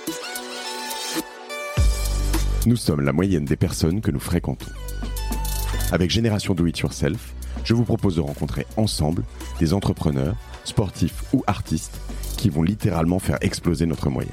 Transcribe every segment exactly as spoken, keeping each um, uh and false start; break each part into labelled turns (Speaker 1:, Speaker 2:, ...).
Speaker 1: Nous sommes la moyenne des personnes que nous fréquentons. Avec Génération Do It Yourself, je vous propose de rencontrer ensemble des entrepreneurs, sportifs ou artistes qui vont littéralement faire exploser notre moyenne.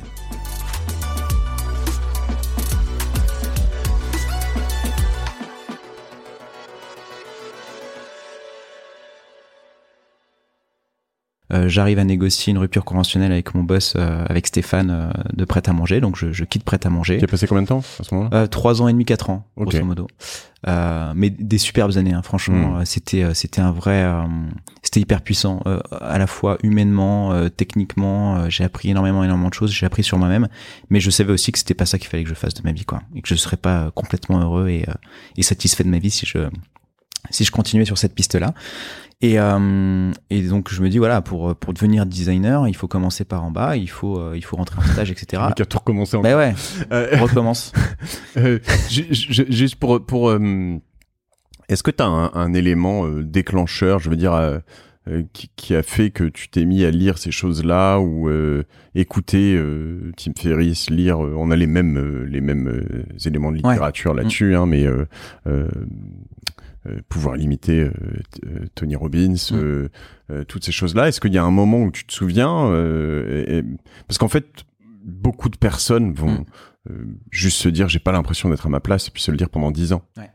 Speaker 2: Euh, j'arrive à négocier une rupture conventionnelle avec mon boss, euh, avec Stéphane, euh, de Prêt à Manger. Donc, je, je quitte Prêt à Manger.
Speaker 1: Tu as passé combien de temps à ce moment-là ?
Speaker 2: euh, Trois ans et demi, quatre ans,
Speaker 1: okay.
Speaker 2: grosso modo. Euh, mais des superbes années, hein, franchement.
Speaker 1: Mmh.
Speaker 2: Euh, c'était, euh, c'était un vrai... Euh, c'était hyper puissant, euh, à la fois humainement, euh, techniquement. Euh, j'ai appris énormément, énormément de choses. J'ai appris sur moi-même. Mais je savais aussi que c'était pas ça qu'il fallait que je fasse de ma vie, quoi. Et que je serais pas euh, complètement heureux et, euh, et satisfait de ma vie si je, si je continuais sur cette piste-là. Et, euh, et donc je me dis voilà, pour pour devenir designer, il faut commencer par en bas, il faut euh, il faut rentrer en stage, et cetera.
Speaker 1: Tu as tout recommencé.
Speaker 2: Ben ouais,
Speaker 1: euh,
Speaker 2: on recommence.
Speaker 1: euh, juste pour pour, euh, est-ce que tu as un, un élément euh, déclencheur, je veux dire, euh, euh, qui, qui a fait que tu t'es mis à lire ces choses-là ou euh, écouter euh, Tim Ferriss, lire, euh, on a les mêmes euh, les mêmes euh, éléments de littérature ouais. là-dessus, mmh. hein, mais euh, euh, Euh, pouvoir limiter euh, euh, Tony Robbins, mmh. euh, euh, toutes ces choses-là. Est-ce qu'il y a un moment où tu te souviens euh, et, et, parce qu'en fait, beaucoup de personnes vont mmh. euh, juste se dire j'ai pas l'impression d'être à ma place et puis se le dire pendant dix ans.
Speaker 2: Ouais.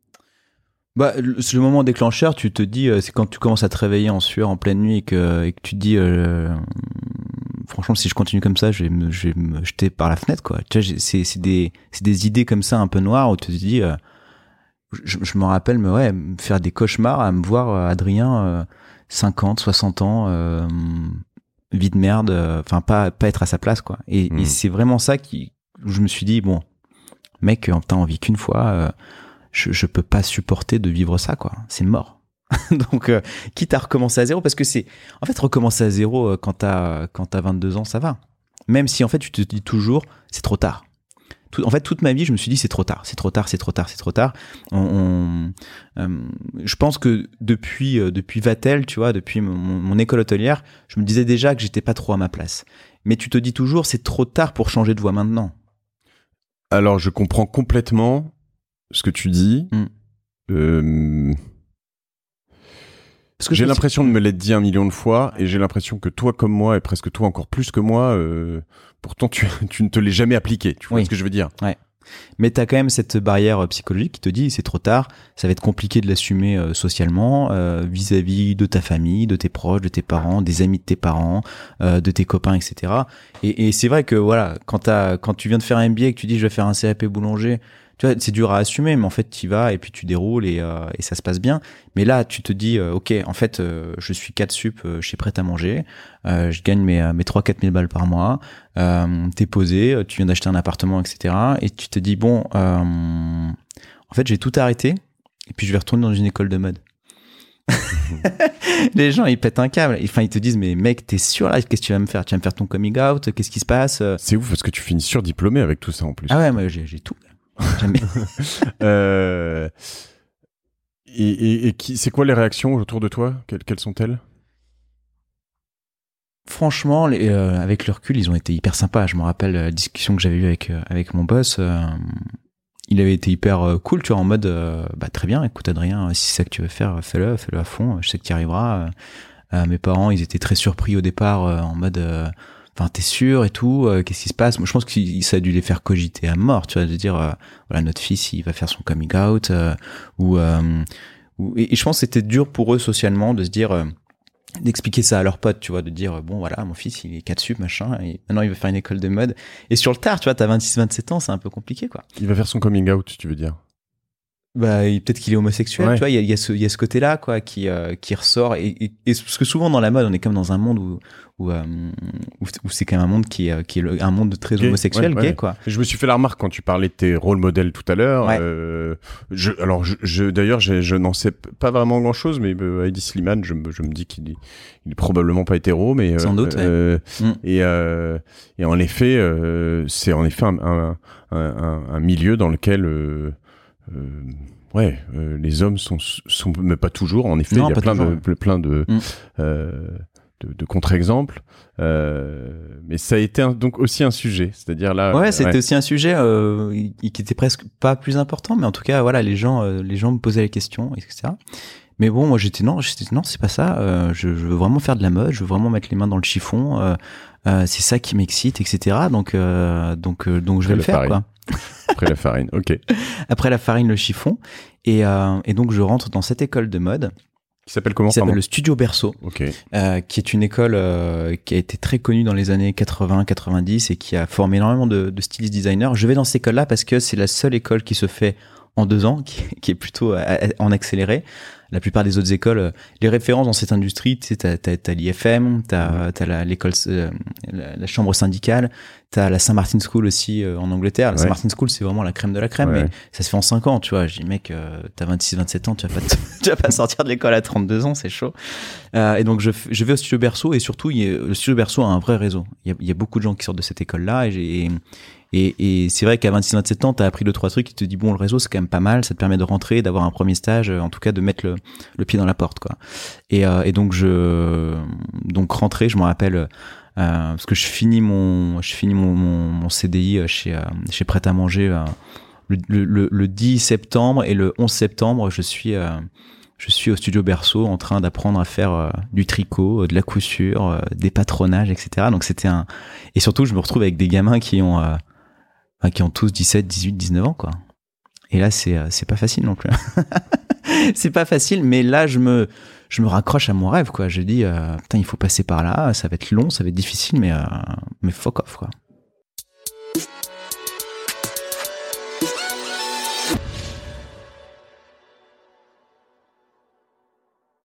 Speaker 2: Bah, le, le moment déclencheur, tu te dis, euh, c'est quand tu commences à te réveiller en sueur en pleine nuit et que, et que tu te dis, euh, franchement, si je continue comme ça, je vais me, je vais me jeter par la fenêtre, quoi. Tu vois, c'est, c'est des, c'est des idées comme ça un peu noires où tu te dis, euh, Je, je me rappelle, mais ouais, me faire des cauchemars à me voir euh, Adrien, euh, cinquante, soixante ans, euh, vie de merde, enfin euh, pas pas être à sa place, quoi. Et, mmh. et c'est vraiment ça qui, où je me suis dit bon, mec, t'as envie qu'une fois, euh, je je peux pas supporter de vivre ça, quoi. C'est mort. Donc euh, quitte à recommencer à zéro, parce que c'est, en fait, recommencer à zéro euh, quand t'as quand t'as vingt-deux ans, ça va. Même si en fait tu te dis toujours c'est trop tard. Tout, en fait, toute ma vie, je me suis dit c'est trop tard, c'est trop tard, c'est trop tard, c'est trop tard. On, on, euh, je pense que depuis euh, depuis Vatel, tu vois, depuis mon, mon école hôtelière, je me disais déjà que j'étais pas trop à ma place. Mais tu te dis toujours c'est trop tard pour changer de voie maintenant.
Speaker 1: Alors, je comprends complètement ce que tu dis. Mm. Euh... Parce que j'ai l'impression de me l'être dit un million de fois et j'ai l'impression que toi comme moi et presque toi encore plus que moi, euh, pourtant tu, tu ne te l'es jamais appliqué. Tu vois oui. ce que je veux dire ?
Speaker 2: Ouais. Mais t'as quand même cette barrière psychologique qui te dit c'est trop tard, ça va être compliqué de l'assumer euh, socialement euh, vis-à-vis de ta famille, de tes proches, de tes parents, des amis de tes parents, euh, de tes copains, et cetera. Et, et c'est vrai que voilà, quand t'as, quand tu viens de faire un M B A et que tu dis je vais faire un C A P boulanger, tu vois, c'est dur à assumer, mais en fait, tu y vas et puis tu déroules et, euh, et ça se passe bien. Mais là, tu te dis, euh, ok, en fait, euh, je suis quatre sup euh, chez Prêt à Manger, euh, je gagne mes, mes trois à quatre mille balles par mois, euh, t'es posé, tu viens d'acheter un appartement, et cetera. Et tu te dis, bon, euh, en fait, j'ai tout arrêté et puis je vais retourner dans une école de mode. Les gens, ils pètent un câble. Enfin, ils te disent, mais mec, t'es sûr là, qu'est-ce que tu vas me faire ? Tu vas me faire ton coming out ? Qu'est-ce qui se passe ?
Speaker 1: C'est ouf parce que tu finis surdiplômé avec tout ça en plus.
Speaker 2: Ah ouais, moi, j'ai, j'ai tout. Jamais.
Speaker 1: euh, et et, et qui, c'est quoi les réactions autour de toi ? Quelles, quelles sont-elles ?
Speaker 2: Franchement, les, euh, avec le recul, ils ont été hyper sympas. Je me rappelle la discussion que j'avais eue avec, euh, avec mon boss. Euh, il avait été hyper euh, cool, tu vois, en mode euh, bah, très bien, écoute Adrien, si c'est ça que tu veux faire, fais-le, fais-le à fond, je sais que tu y arriveras. Euh, mes parents, ils étaient très surpris au départ, euh, en mode... Euh, Enfin, t'es sûr et tout, euh, qu'est-ce qui se passe ? Moi, je pense que ça a dû les faire cogiter à mort, tu vois, de dire, euh, voilà, notre fils, il va faire son coming out, euh, ou, euh, ou et, et je pense que c'était dur pour eux socialement de se dire, euh, d'expliquer ça à leurs potes, tu vois, de dire, bon, voilà, mon fils, il est quatre sup, machin, et maintenant, il veut faire une école de mode. Et sur le tard, tu vois, t'as vingt-six, vingt-sept ans, c'est un peu compliqué, quoi.
Speaker 1: Il va faire son coming out, tu veux dire ?
Speaker 2: Bah, peut-être qu'il est homosexuel, ouais. Tu vois, il y a, il y a ce, il y a ce côté-là, quoi, qui, euh, qui ressort. Et, et, et parce que souvent dans la mode, on est comme dans un monde où, où, euh, où, où c'est quand même un monde qui est, qui est le, un monde très gay, homosexuel, ouais, gay, ouais. quoi.
Speaker 1: Je me suis fait la remarque quand tu parlais de tes rôles modèles tout à l'heure. Ouais. Euh, je, alors, je, je, d'ailleurs, je, je n'en sais pas vraiment grand-chose, mais euh, Heidi Slimane, je, je me dis qu'il est, il est probablement pas hétéro, mais
Speaker 2: sans euh, doute.
Speaker 1: Euh,
Speaker 2: ouais. mm.
Speaker 1: Et, euh, et en effet, euh, c'est en effet un, un, un, un milieu dans lequel euh, euh, ouais, euh, les hommes sont, sont, mais pas toujours, en effet, non, il y a plein de, plein de, mm. euh, de, de contre-exemple. Euh, mais ça a été un, donc aussi un sujet, c'est-à-dire là.
Speaker 2: Ouais, c'était
Speaker 1: ouais.
Speaker 2: aussi un sujet euh, qui était presque pas plus important, mais en tout cas, voilà, les gens, euh, les gens me posaient les questions, et cetera. Mais bon, moi j'étais non, j'étais non, c'est pas ça. Euh, je, je veux vraiment faire de la mode, je veux vraiment mettre les mains dans le chiffon. Euh, euh, c'est ça qui m'excite, et cetera. Donc, euh, donc, euh, donc je vais le faire, quoi.
Speaker 1: Après la farine, ok.
Speaker 2: Après la farine, le chiffon, et, euh, et donc je rentre dans cette école de mode.
Speaker 1: Qui s'appelle comment?
Speaker 2: Qui s'appelle le Studio Berceau,
Speaker 1: okay.
Speaker 2: euh, qui est une école euh, qui a été très connue dans les années quatre-vingts quatre-vingt-dix et qui a formé énormément de, de stylistes designers. Je vais dans cette école-là parce que c'est la seule école qui se fait en deux ans, qui, qui est plutôt à, à, en accéléré. La plupart des autres écoles, les références dans cette industrie, tu sais, t'as, t'as, t'as l'I F M, t'as, t'as la, l'école, euh, la, la chambre syndicale, t'as la Saint Martin School aussi euh, en Angleterre. La ouais. Saint Martin School, c'est vraiment la crème de la crème, ouais. mais ça se fait en cinq ans, tu vois. Je dis, mec, euh, t'as vingt-six vingt-sept ans, tu vas pas, te, tu vas pas sortir de l'école à trente-deux ans, c'est chaud. Euh, et donc, je, je vais au Studio Berceau et surtout, il y a, le Studio Berceau a un vrai réseau. Il y a, il y a beaucoup de gens qui sortent de cette école-là et j'ai, et, Et, et c'est vrai qu'à vingt-six vingt-sept ans, t'as appris deux, trois trucs qui te dit bon, le réseau, c'est quand même pas mal, ça te permet de rentrer, d'avoir un premier stage, en tout cas de mettre le, le pied dans la porte, quoi. Et, euh, et donc, je, donc, rentrer, je me rappelle, euh, parce que je finis mon, je finis mon, mon, mon C D I chez, euh, chez Pret à Manger, euh, le, le, le dix septembre et le onze septembre, je suis, euh, je suis au Studio Berceau en train d'apprendre à faire euh, du tricot, de la couture, euh, des patronages, et cetera. Donc, c'était un, et surtout, je me retrouve avec des gamins qui ont, euh, Enfin, qui ont tous dix-sept, dix-huit, dix-neuf ans, quoi. Et là, c'est, c'est pas facile non plus. C'est pas facile, mais là, je me, je me raccroche à mon rêve, quoi. Je dis, euh, putain, il faut passer par là, ça va être long, ça va être difficile, mais, euh, mais fuck off, quoi.